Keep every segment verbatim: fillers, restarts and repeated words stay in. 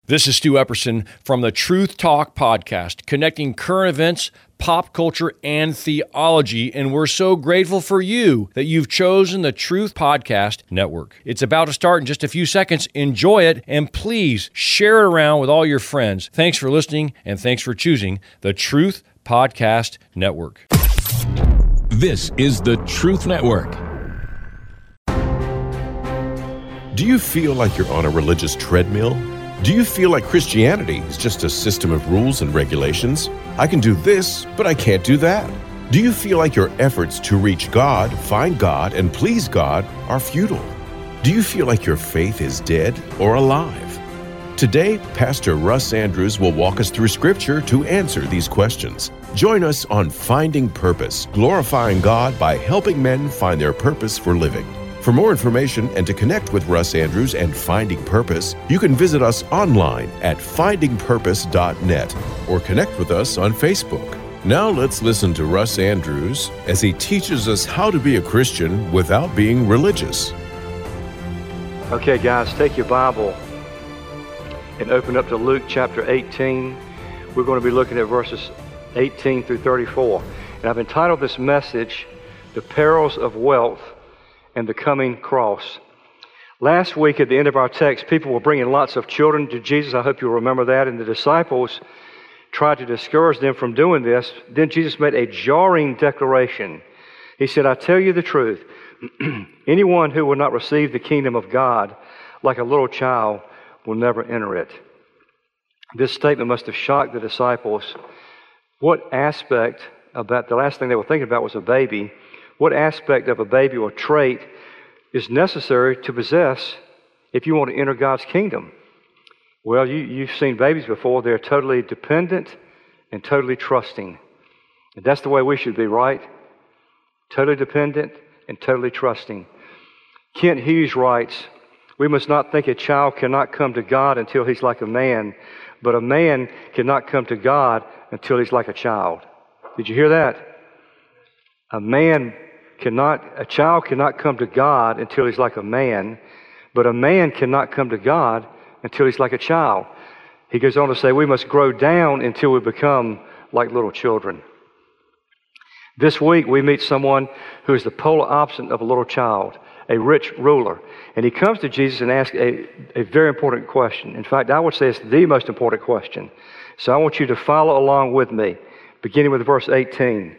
This is Stu Epperson from the Truth Talk podcast, connecting current events, pop culture, and theology, and we're so grateful for you that you've chosen the Truth Podcast Network. It's about to start in just a few seconds. Enjoy it, and please share it around with all your friends. Thanks for listening, and thanks for choosing the Truth Podcast Network. This is the Truth Network. Do you feel like you're on a religious treadmill? Do you feel like Christianity is just a system of rules and regulations? I can do this, but I can't do that. Do you feel like your efforts to reach God, find God, and please God are futile? Do you feel like your faith is dead or alive? Today, Pastor Russ Andrews will walk us through Scripture to answer these questions. Join us on Finding Purpose, glorifying God by helping men find their purpose for living. For more information and to connect with Russ Andrews and Finding Purpose, you can visit us online at finding purpose dot net or connect with us on Facebook. Now let's listen to Russ Andrews as he teaches us how to be a Christian without being religious. Okay, guys, take your Bible and open up to Luke chapter eighteen. We're going to be looking at verses eighteen through thirty-four. And I've entitled this message, The Perils of Wealth and the Coming Cross. Last week at the end of our text, people were bringing lots of children to Jesus. I hope you'll remember that. And the disciples tried to discourage them from doing this. Then Jesus made a jarring declaration. He said, I tell you the truth, anyone who will not receive the kingdom of God like a little child will never enter it. This statement must have shocked the disciples. What aspect about, the last thing they were thinking about was a baby. What aspect of a baby or trait is necessary to possess if you want to enter God's kingdom? Well, you, you've seen babies before. They're totally dependent and totally trusting. And that's the way we should be, right? Totally dependent and totally trusting. Kent Hughes writes, we must not think a child cannot come to God until he's like a man, but a man cannot come to God until he's like a child. Did you hear that? A man cannot, a child cannot come to God until he's like a man, but a man cannot come to God until he's like a child. He goes on to say, we must grow down until we become like little children. This week we meet someone who is the polar opposite of a little child, a rich ruler. And he comes to Jesus and asks a, a very important question. In fact, I would say it's the most important question. So I want you to follow along with me, beginning with verse eighteen.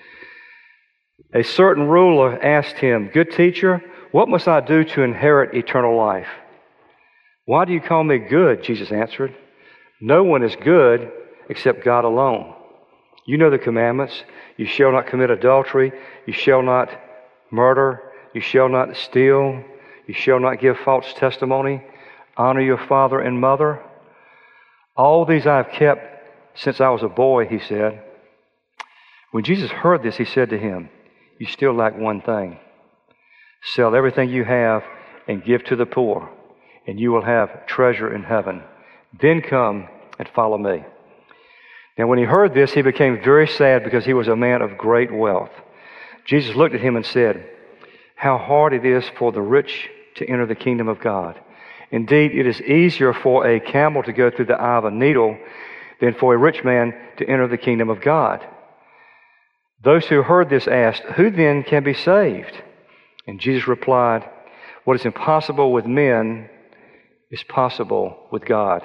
A certain ruler asked him, good teacher, what must I do to inherit eternal life? Why do you call me good? Jesus answered. No one is good except God alone. You know the commandments. You shall not commit adultery. You shall not murder. You shall not steal. You shall not give false testimony. Honor your father and mother. All these I have kept since I was a boy, he said. When Jesus heard this, he said to him, you still lack one thing. Sell everything you have and give to the poor, and you will have treasure in heaven. Then come and follow me. Now when he heard this, he became very sad because he was a man of great wealth. Jesus looked at him and said, how hard it is for the rich to enter the kingdom of God. Indeed, it is easier for a camel to go through the eye of a needle than for a rich man to enter the kingdom of God. Those who heard this asked, who then can be saved? And Jesus replied, what is impossible with men is possible with God.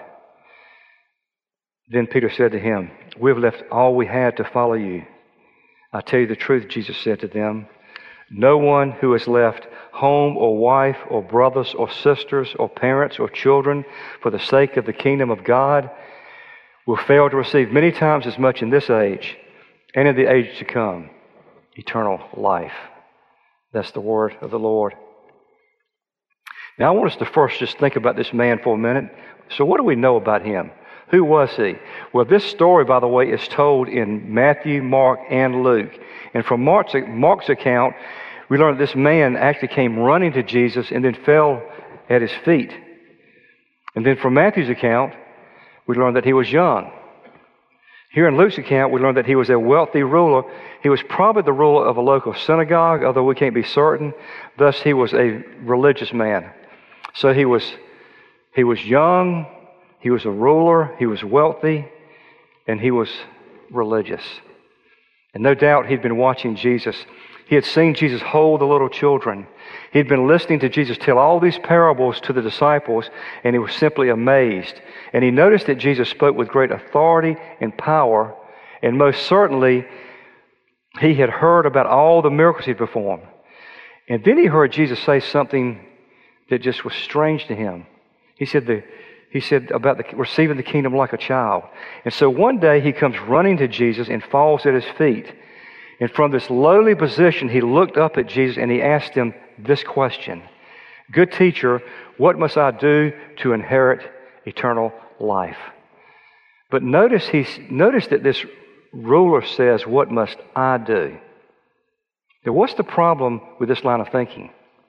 Then Peter said to him, we have left all we had to follow you. I tell you the truth, Jesus said to them, no one who has left home or wife or brothers or sisters or parents or children for the sake of the kingdom of God will fail to receive many times as much in this age and in the age to come, eternal life. That's the word of the Lord. Now, I want us to first just think about this man for a minute. So what do we know about him? Who was he? Well, this story, by the way, is told in Matthew, Mark, and Luke. And from Mark's, Mark's account, we learn that this man actually came running to Jesus and then fell at his feet. And then from Matthew's account, we learn that he was young. Here in Luke's account, we learn that he was a wealthy ruler. He was probably the ruler of a local synagogue, although we can't be certain. Thus, he was a religious man. So he was, he was young, he was a ruler, he was wealthy, and he was religious. And no doubt he'd been watching Jesus. He had seen Jesus hold the little children. He'd been listening to Jesus tell all these parables to the disciples, and he was simply amazed. And he noticed that Jesus spoke with great authority and power, and most certainly he had heard about all the miracles he'd performed. And then he heard Jesus say something that just was strange to him. He said the He said about the, receiving the kingdom like a child. And so one day he comes running to Jesus and falls at his feet. And from this lowly position, he looked up at Jesus and he asked him this question: "Good teacher, what must I do to inherit eternal life?" But notice he's notice that this ruler says, "What must I do?" Now, what's the problem with this line of thinking?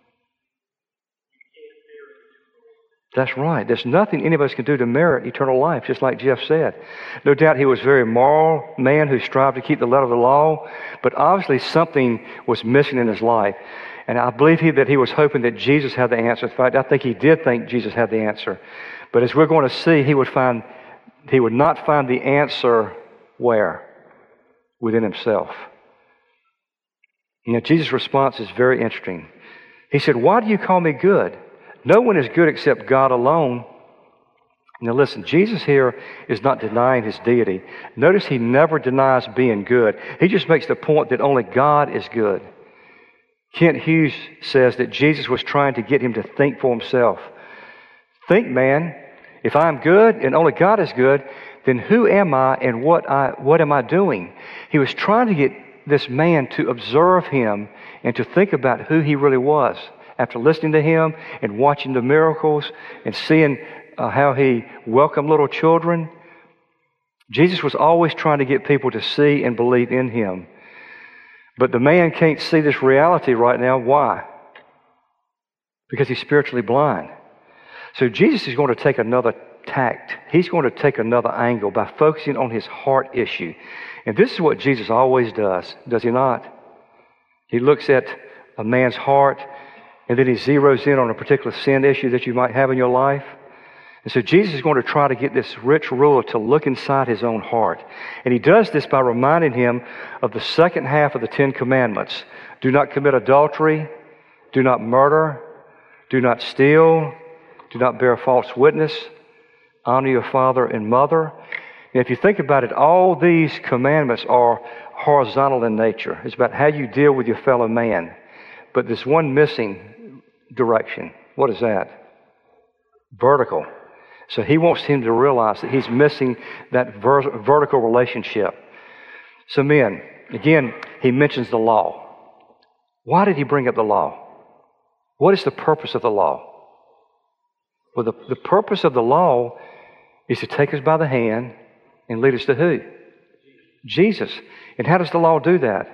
That's right. There's nothing any of us can do to merit eternal life, just like Jeff said. No doubt he was a very moral man who strived to keep the letter of the law, but obviously something was missing in his life. And I believe he, that he was hoping that Jesus had the answer. In fact, I think he did think Jesus had the answer. But as we're going to see, he would find he would not find the answer where? Within himself. You know, Jesus' response is very interesting. He said, "Why do you call me good? No one is good except God alone." Now listen, Jesus here is not denying his deity. Notice he never denies being good. He just makes the point that only God is good. Kent Hughes says that Jesus was trying to get him to think for himself. Think, man, if I'm good and only God is good, then who am I and what I what am I doing? He was trying to get this man to observe him and to think about who he really was. After listening to him and watching the miracles and seeing uh, how he welcomed little children, Jesus was always trying to get people to see and believe in him. But the man can't see this reality right now. Why? Because he's spiritually blind. So Jesus is going to take another tact. He's going to take another angle by focusing on his heart issue. And this is what Jesus always does, does he not? He looks at a man's heart, and then he zeroes in on a particular sin issue that you might have in your life. And so Jesus is going to try to get this rich ruler to look inside his own heart. And he does this by reminding him of the second half of the Ten Commandments. Do not commit adultery. Do not murder. Do not steal. Do not bear false witness. Honor your father and mother. And if you think about it, all these commandments are horizontal in nature. It's about how you deal with your fellow man. But there's one missing direction. What is that? Vertical. So he wants him to realize that he's missing that ver- vertical relationship. So men, again, he mentions the law. Why did he bring up the law? What is the purpose of the law? Well, the, the purpose of the law is to take us by the hand and lead us to who? Jesus. And how does the law do that?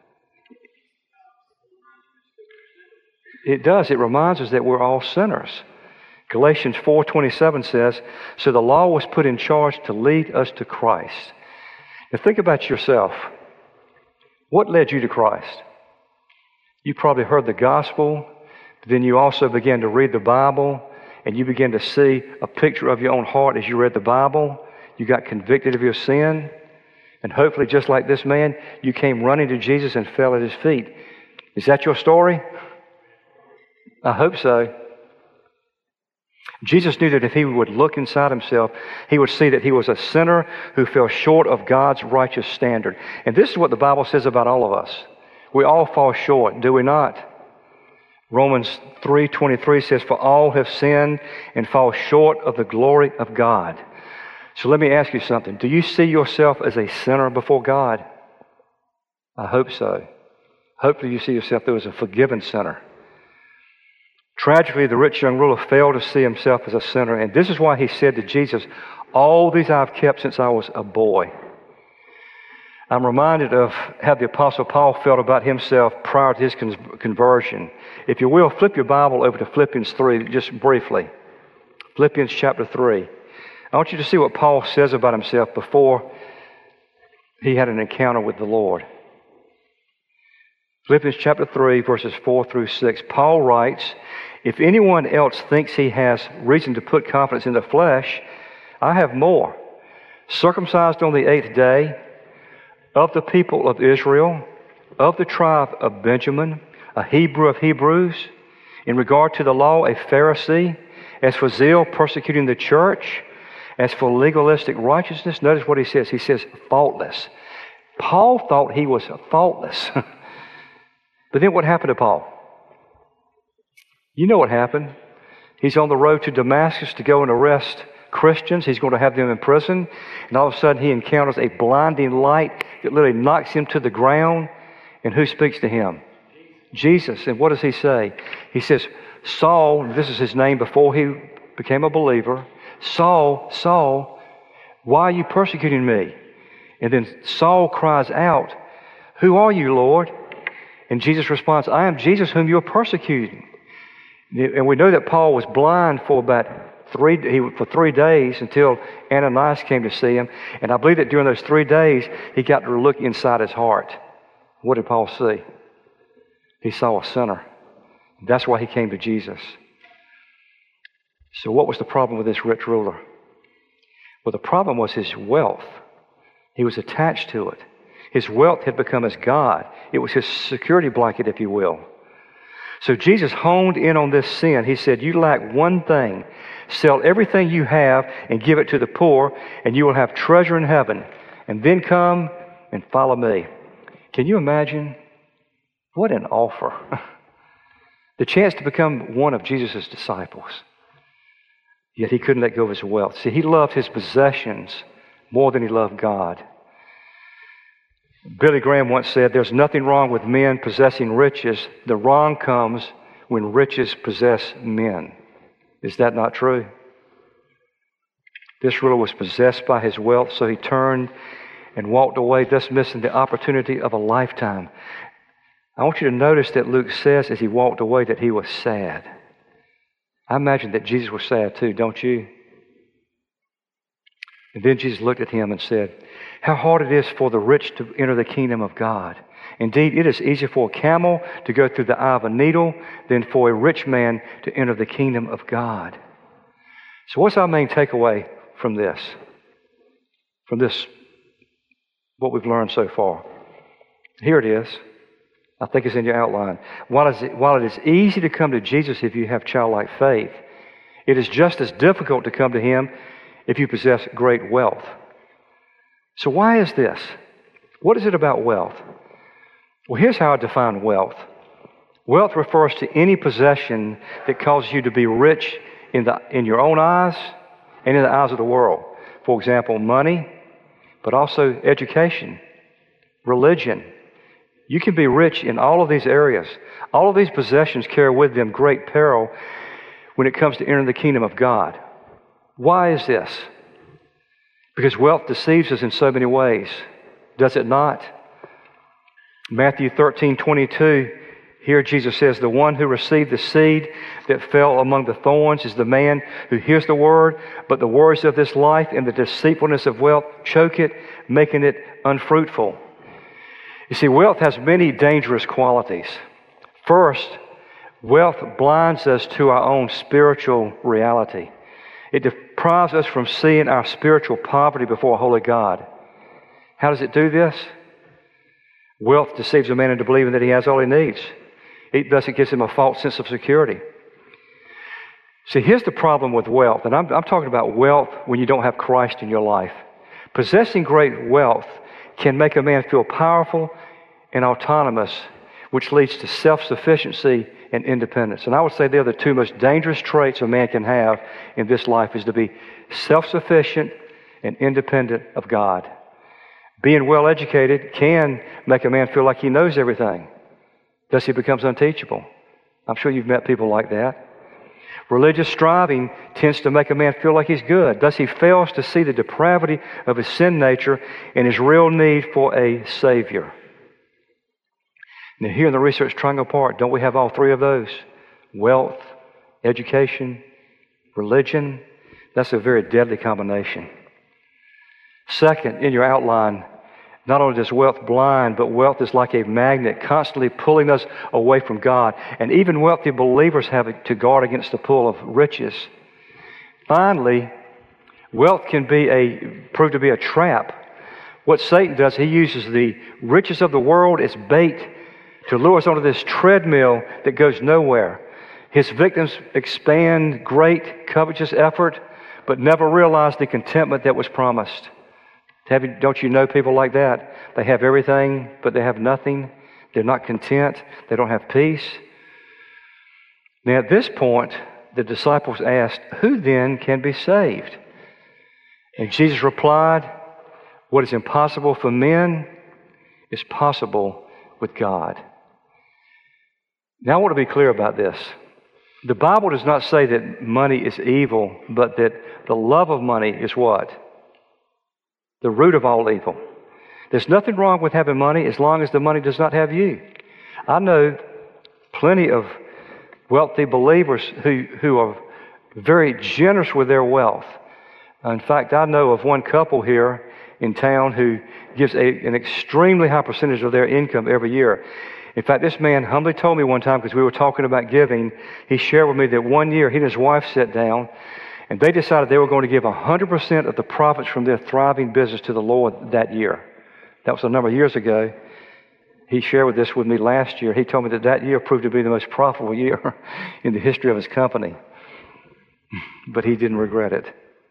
It does. It reminds us that we're all sinners. Galatians four twenty-seven says, "So the law was put in charge to lead us to Christ." Now think about yourself. What led you to Christ? You probably heard the gospel, but then you also began to read the Bible, and you began to see a picture of your own heart as you read the Bible. You got convicted of your sin, and hopefully just like this man, you came running to Jesus and fell at his feet. Is that your story? I hope so. Jesus knew that if he would look inside himself, he would see that he was a sinner who fell short of God's righteous standard. And this is what the Bible says about all of us. We all fall short, do we not? Romans three twenty-three says, "For all have sinned and fall short of the glory of God." So let me ask you something. Do you see yourself as a sinner before God? I hope so. Hopefully you see yourself as a forgiven sinner. Tragically, the rich young ruler failed to see himself as a sinner, and this is why he said to Jesus, "All these I've kept since I was a boy." I'm reminded of how the Apostle Paul felt about himself prior to his con- conversion. If you will, flip your Bible over to Philippians three, just briefly. Philippians chapter three. I want you to see what Paul says about himself before he had an encounter with the Lord. Philippians chapter three, verses four through six. Paul writes, "If anyone else thinks he has reason to put confidence in the flesh, I have more. Circumcised on the eighth day, of the people of Israel, of the tribe of Benjamin, a Hebrew of Hebrews, in regard to the law, a Pharisee, as for zeal, persecuting the church, as for legalistic righteousness. Notice what he says. He says, faultless. Paul thought he was faultless. But then what happened to Paul? You know what happened. He's on the road to Damascus to go and arrest Christians. He's going to have them in prison. And all of a sudden he encounters a blinding light that literally knocks him to the ground. And who speaks to him? Jesus. And what does he say? He says, Saul, this is his name before he became a believer, Saul, Saul, why are you persecuting me? And then Saul cries out, who are you, Lord? And Jesus responds, I am Jesus whom you are persecuting. And we know that Paul was blind for about three, he, for three days until Ananias came to see him. And I believe that during those three days, he got to look inside his heart. What did Paul see? He saw a sinner. That's why he came to Jesus. So what was the problem with this rich ruler? Well, the problem was his wealth. He was attached to it. His wealth had become his God. It was his security blanket, if you will. So Jesus honed in on this sin. He said, you lack one thing. Sell everything you have and give it to the poor, and you will have treasure in heaven. And then come and follow me. Can you imagine? What an offer. The chance to become one of Jesus' disciples. Yet he couldn't let go of his wealth. See, he loved his possessions more than he loved God. Billy Graham once said, there's nothing wrong with men possessing riches. The wrong comes when riches possess men. Is that not true? This ruler was possessed by his wealth, so he turned and walked away, thus missing the opportunity of a lifetime. I want you to notice that Luke says as he walked away that he was sad. I imagine that Jesus was sad too, don't you? And then Jesus looked at him and said, how hard it is for the rich to enter the kingdom of God. Indeed, it is easier for a camel to go through the eye of a needle than for a rich man to enter the kingdom of God. So what's our main takeaway from this? From this, what we've learned so far? Here it is. I think it's in your outline. While it, is, while it is easy to come to Jesus if you have childlike faith, it is just as difficult to come to Him if you possess great wealth. So why is this? What is it about wealth? Well, here's how I define wealth. Wealth refers to any possession that causes you to be rich in, the, in your own eyes and in the eyes of the world. For example, money, but also education, religion. You can be rich in all of these areas. All of these possessions carry with them great peril when it comes to entering the kingdom of God. Why is this? Because wealth deceives us in so many ways. Does it not? Matthew thirteen twenty-two, here Jesus says, the one who received the seed that fell among the thorns is the man who hears the word, but the worries of this life and the deceitfulness of wealth choke it, making it unfruitful. You see, wealth has many dangerous qualities. First, wealth blinds us to our own spiritual reality. It deprives us from seeing our spiritual poverty before a holy God. How does it do this? Wealth deceives a man into believing that he has all he needs. It, thus, it gives him a false sense of security. See, here's the problem with wealth, and I'm, I'm talking about wealth when you don't have Christ in your life. Possessing great wealth can make a man feel powerful and autonomous, which leads to self-sufficiency and independence. And I would say they're the two most dangerous traits a man can have in this life, is to be self-sufficient and independent of God. Being well-educated can make a man feel like he knows everything. Thus he becomes unteachable. I'm sure you've met people like that. Religious striving tends to make a man feel like he's good. Thus he fails to see the depravity of his sin nature and his real need for a Savior. Now here in the Research Triangle Park, don't we have all three of those? Wealth, education, religion. That's a very deadly combination. Second, in your outline, not only does wealth blind, but wealth is like a magnet, constantly pulling us away from God. And even wealthy believers have to guard against the pull of riches. Finally, Wealth can be a prove to be a trap. What Satan does, he uses the riches of the world as bait to lure us onto this treadmill that goes nowhere. His victims expand great covetous effort, but never realize the contentment that was promised. Have you, don't you know people like that? They have everything, but they have nothing. They're not content. They don't have peace. Now at this point, the disciples asked, "Who then can be saved?" And Jesus replied, "What is impossible for men is possible with God." Now I want to be clear about this. The Bible does not say that money is evil, but that the love of money is what? The root of all evil. There's nothing wrong with having money as long as the money does not have you. I know plenty of wealthy believers who, who are very generous with their wealth. In fact, I know of one couple here in town who gives a, an extremely high percentage of their income every year. In fact, this man humbly told me one time, because we were talking about giving, he shared with me that one year he and his wife sat down and they decided they were going to give one hundred percent of the profits from their thriving business to the Lord that year. That was a number of years ago. He shared with this with me last year. He told me that that year proved to be the most profitable year in the history of his company. But he didn't regret it.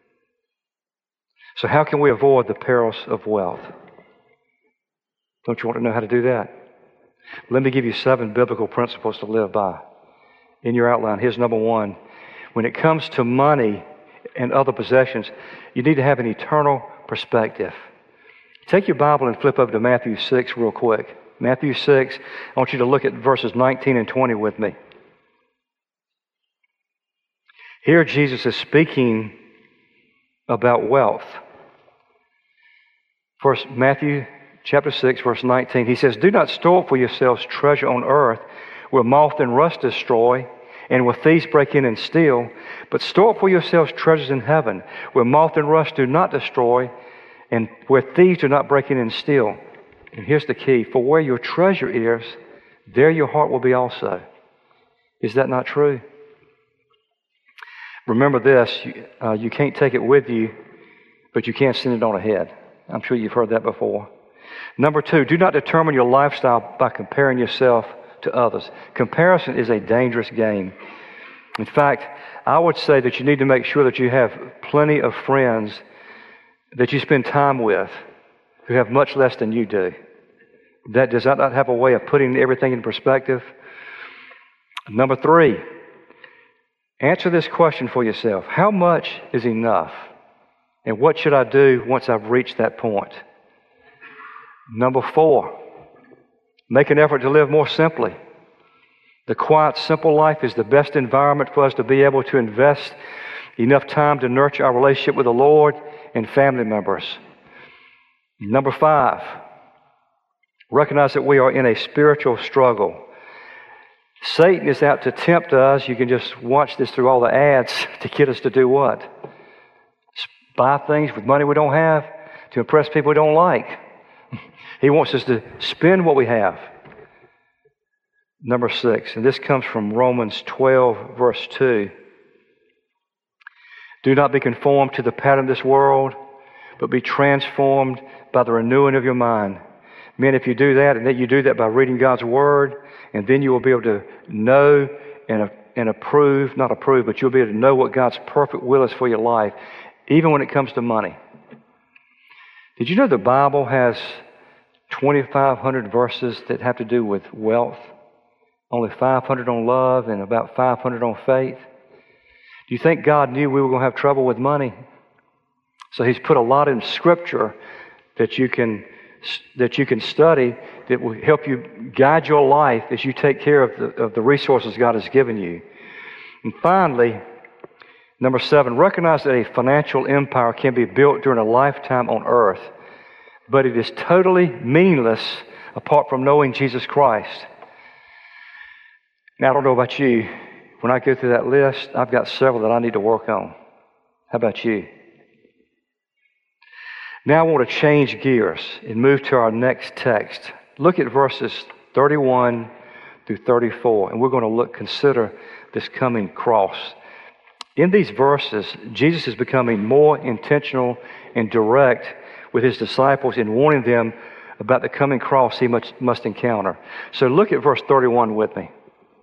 So how can we avoid the perils of wealth? Don't you want to know how to do that? Let me give you seven biblical principles to live by. In your outline, here's number one. When it comes to money and other possessions, you need to have an eternal perspective. Take your Bible and flip over to Matthew six real quick. Matthew six, I want you to look at verses nineteen and twenty with me. Here Jesus is speaking about wealth. First, Matthew chapter six, verse nineteen, he says, "Do not store up for yourselves treasure on earth, where moth and rust destroy, and where thieves break in and steal, but store up for yourselves treasures in heaven, where moth and rust do not destroy, and where thieves do not break in and steal." And here's the key: for where your treasure is, there your heart will be also. Is that not true? Remember this, uh, you can't take it with you, but you can send it on ahead. I'm sure you've heard that before. Number two, do not determine your lifestyle by comparing yourself to others. Comparison is a dangerous game. In fact, I would say that you need to make sure that you have plenty of friends that you spend time with who have much less than you do. That does not have a way of putting everything in perspective. Number three, answer this question for yourself. How much is enough? And what should I do once I've reached that point? Number four, make an effort to live more simply. The quiet, simple life is the best environment for us to be able to invest enough time to nurture our relationship with the Lord and family members. Number five, recognize that we are in a spiritual struggle. Satan is out to tempt us. You can just watch this through all the ads to get us to do what? Buy things with money we don't have to impress people we don't like. He wants us to spend what we have. Number six, and this comes from Romans twelve, verse two. Do not be conformed to the pattern of this world, but be transformed by the renewing of your mind. Men, if you do that, and that you do that by reading God's Word, and then you will be able to know and, and approve, not approve, but you'll be able to know what God's perfect will is for your life, even when it comes to money. Did you know the Bible has twenty-five hundred verses that have to do with wealth? Only five hundred on love and about five hundred on faith. Do you think God knew we were going to have trouble with money? So He's put a lot in Scripture that you can that you can study that will help you guide your life as you take care of the, of the resources God has given you. And finally, number seven, recognize that a financial empire can be built during a lifetime on earth, but it is totally meaningless apart from knowing Jesus Christ. Now, I don't know about you. When I go through that list, I've got several that I need to work on. How about you? Now I want to change gears and move to our next text. Look at verses thirty-one through thirty-four, and we're going to look consider this coming cross. In these verses, Jesus is becoming more intentional and direct with his disciples in warning them about the coming cross he must, must encounter. So look at verse thirty-one with me.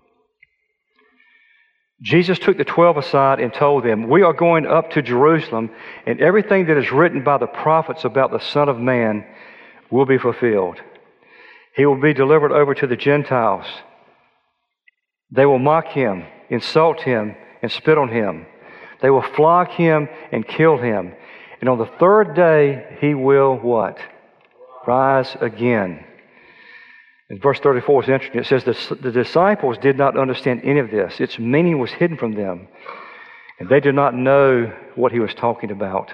Jesus took the twelve aside and told them, "We are going up to Jerusalem, and everything that is written by the prophets about the Son of Man will be fulfilled. He will be delivered over to the Gentiles. They will mock him, insult him, and spit on him. They will flog him and kill him. And on the third day he will" what? "Rise again." And verse thirty-four is interesting. It says, the, the disciples did not understand any of this. Its meaning was hidden from them. And they did not know what he was talking about.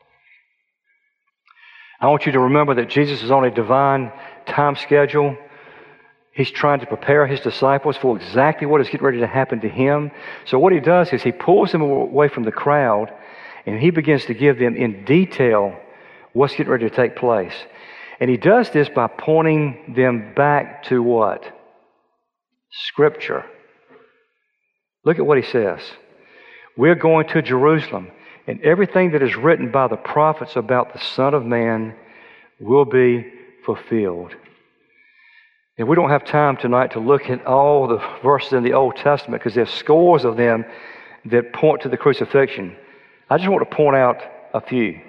I want you to remember that Jesus is on a divine time schedule. He's trying to prepare his disciples for exactly what is getting ready to happen to him. So what he does is he pulls them away from the crowd, and he begins to give them in detail what's getting ready to take place. And he does this by pointing them back to what? Scripture. Look at what he says. "We're going to Jerusalem, and everything that is written by the prophets about the Son of Man will be fulfilled." And we don't have time tonight to look at all the verses in the Old Testament because there's scores of them that point to the crucifixion. I just want to point out a few.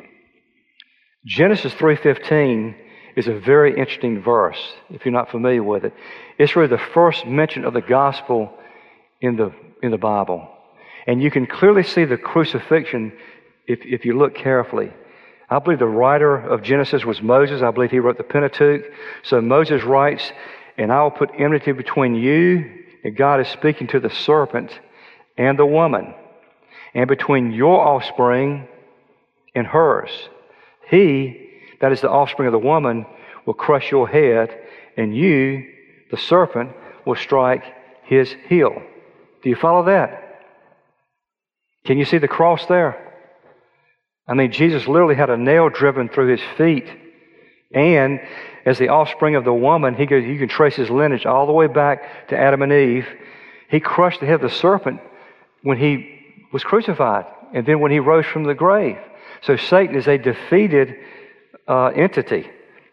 Genesis three fifteen is a very interesting verse, if you're not familiar with it. It's really the first mention of the gospel in the in the Bible. And you can clearly see the crucifixion if, if you look carefully. I believe the writer of Genesis was Moses. I believe he wrote the Pentateuch. So Moses writes, "And I will put enmity between you," and God is speaking to the serpent, "and the woman, and between your offspring and hers. He," that is the offspring of the woman, "will crush your head, and you, the serpent, will strike his heel." Do you follow that? Can you see the cross there? I mean, Jesus literally had a nail driven through his feet. And as the offspring of the woman, he goes, you can trace his lineage all the way back to Adam and Eve. He crushed the head of the serpent when he was crucified, and then when he rose from the grave. So Satan is a defeated uh, entity.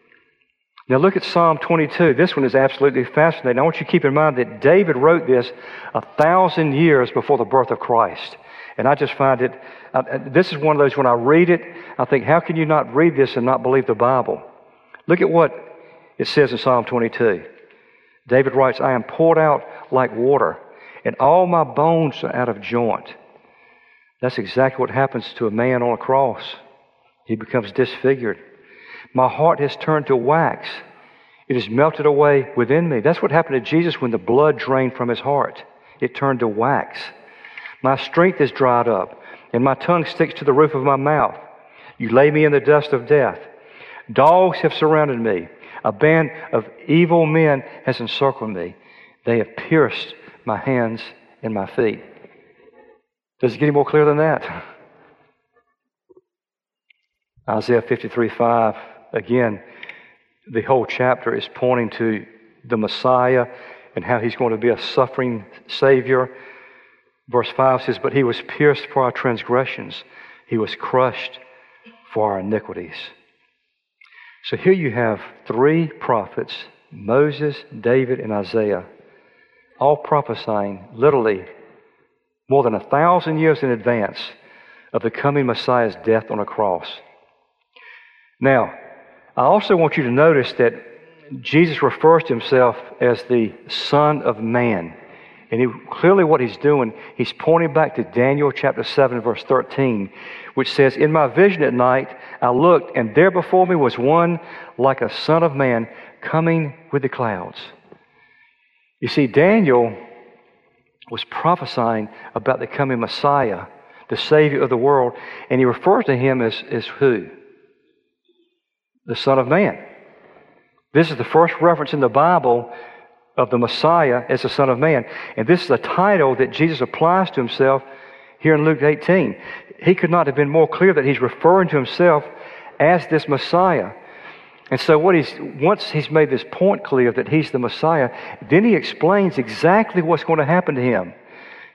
Now look at Psalm twenty-two. This one is absolutely fascinating. I want you to keep in mind that David wrote this a thousand years before the birth of Christ. And I just find it, uh, this is one of those, when I read it, I think, how can you not read this and not believe the Bible? Look at what it says in Psalm twenty-two. David writes, "I am poured out like water, and all my bones are out of joint." That's exactly what happens to a man on a cross. He becomes disfigured. "My heart has turned to wax. It has melted away within me." That's what happened to Jesus when the blood drained from his heart. It turned to wax. "My strength is dried up, and my tongue sticks to the roof of my mouth. You lay me in the dust of death. Dogs have surrounded me. A band of evil men has encircled me. They have pierced my hands and my feet." Does it get any more clear than that? Isaiah fifty-three five, again, the whole chapter is pointing to the Messiah and how he's going to be a suffering Savior. Verse five says, "But he was pierced for our transgressions. He was crushed for our iniquities." So here you have three prophets, Moses, David, and Isaiah, all prophesying literally more than a thousand years in advance of the coming Messiah's death on a cross. Now, I also want you to notice that Jesus refers to himself as the Son of Man. And he, clearly what he's doing, he's pointing back to Daniel chapter seven, verse thirteen, which says, "In my vision at night I looked, and there before me was one like a son of man coming with the clouds." You see, Daniel was prophesying about the coming Messiah, the Savior of the world, and he refers to him as, as who? The Son of Man. This is the first reference in the Bible of the Messiah as the Son of Man. And this is a title that Jesus applies to himself here in Luke eighteen. He could not have been more clear that he's referring to himself as this Messiah. And so what he's, once he's made this point clear that he's the Messiah, then he explains exactly what's going to happen to him.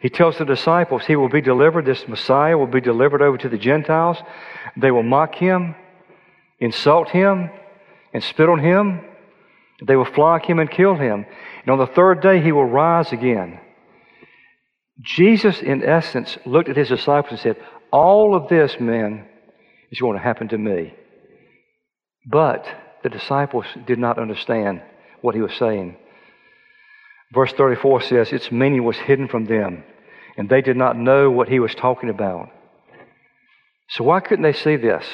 He tells the disciples he will be delivered, this Messiah will be delivered over to the Gentiles. They will mock him, insult him, and spit on him. They will flog him and kill him. And on the third day he will rise again. Jesus, in essence, looked at his disciples and said, all of this, men, is going to happen to me. But the disciples did not understand what he was saying. Verse thirty-four says, its meaning was hidden from them, and they did not know what he was talking about. So why couldn't they see this?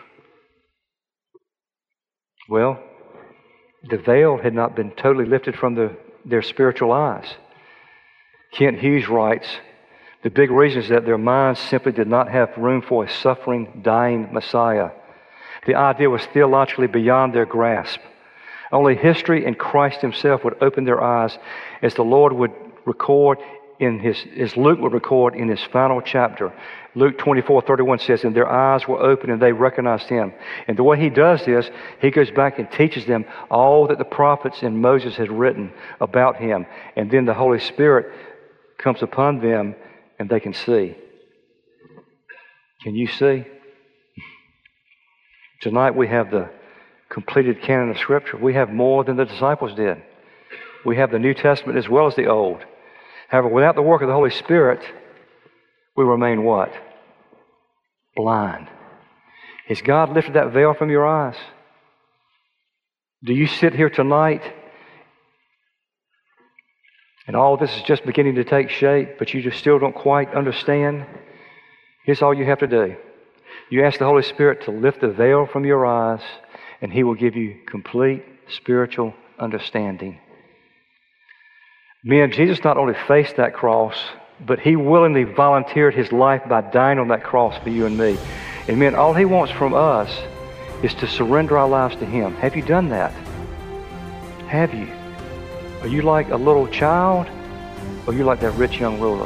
Well, the veil had not been totally lifted from the, their spiritual eyes. Kent Hughes writes, the big reason is that their minds simply did not have room for a suffering, dying Messiah. The idea was theologically beyond their grasp. Only history and Christ himself would open their eyes, as the Lord would record in his, as Luke would record in his final chapter. Luke twenty-four thirty-one says, and their eyes were open and they recognized him. And the way he does this, he goes back and teaches them all that the prophets and Moses had written about him. And then the Holy Spirit comes upon them and they can see. Can you see? Tonight we have the completed canon of Scripture. We have more than the disciples did. We have the New Testament as well as the Old. However, without the work of the Holy Spirit, we remain what? Blind. Has God lifted that veil from your eyes? Do you sit here tonight and all this is just beginning to take shape, but you just still don't quite understand? Here's all you have to do. You ask the Holy Spirit to lift the veil from your eyes, and he will give you complete spiritual understanding. Men, Jesus not only faced that cross, but he willingly volunteered his life by dying on that cross for you and me. And men, all he wants from us is to surrender our lives to him. Have you done that? Have you? Are you like a little child, or are you like that rich young ruler?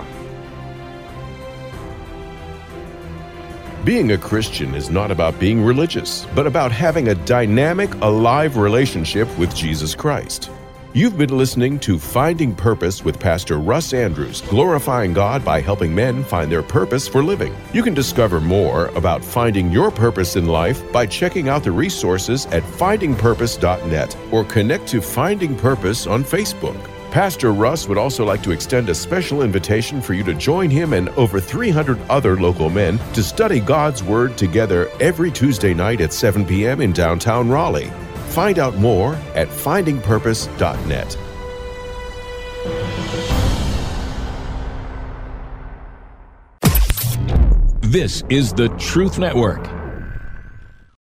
Being a Christian is not about being religious, but about having a dynamic, alive relationship with Jesus Christ. You've been listening to Finding Purpose with Pastor Russ Andrews, glorifying God by helping men find their purpose for living. You can discover more about finding your purpose in life by checking out the resources at finding purpose dot net or connect to Finding Purpose on Facebook. Pastor Russ would also like to extend a special invitation for you to join him and over three hundred other local men to study God's Word together every Tuesday night at seven p.m. in downtown Raleigh. Find out more at finding purpose dot net. This is the Truth Network.